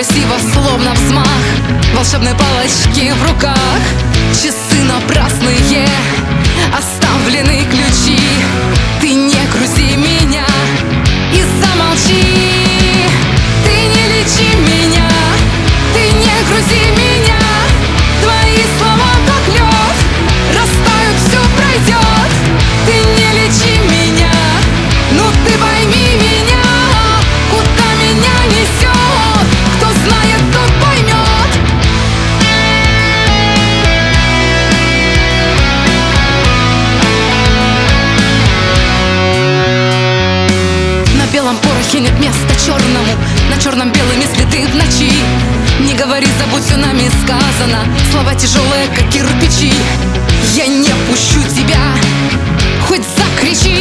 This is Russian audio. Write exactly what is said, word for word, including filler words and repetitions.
красиво, словно взмах волшебной палочки в руках. Часы напрасные, оставлены ключи. Ты не грузи меня и замолчи. Ты не лечи меня, ты не грузи меня. Твои слова как лед, растают, все пройдет. Ты не лечи меня, ну ты пойми меня. Куда меня несет, кто знает, тот поймет. На белом порохе нет места черному, на черном белыми следы в ночи. Не говори, забудь, все нами сказано. Слова тяжелые, как кирпичи. Я не пущу тебя, хоть закричи.